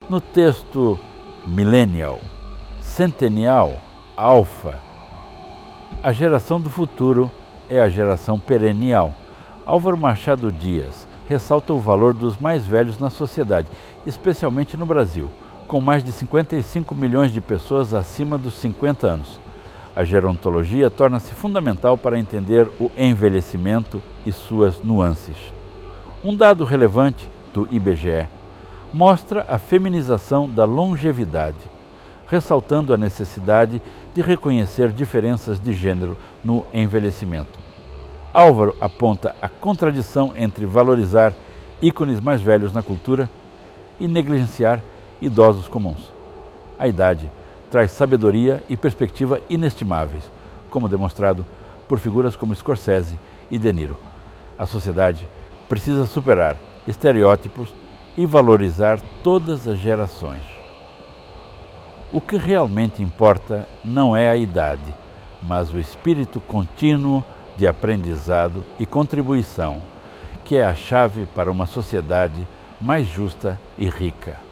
No texto Millennial, Centennial, Alpha, a geração do futuro é a geração perennial. Álvaro Machado Dias ressalta o valor dos mais velhos na sociedade, especialmente no Brasil, com mais de 55 milhões de pessoas acima dos 50 anos. A gerontologia torna-se fundamental para entender o envelhecimento e suas nuances. Um dado relevante do IBGE mostra a feminização da longevidade, ressaltando a necessidade de reconhecer diferenças de gênero no envelhecimento. Álvaro aponta a contradição entre valorizar ícones mais velhos na cultura e negligenciar idosos comuns. A idade traz sabedoria e perspectiva inestimáveis, como demonstrado por figuras como Scorsese e De Niro. A sociedade precisa superar estereótipos e valorizar todas as gerações. O que realmente importa não é a idade, mas o espírito contínuo de aprendizado e contribuição, que é a chave para uma sociedade mais justa e rica.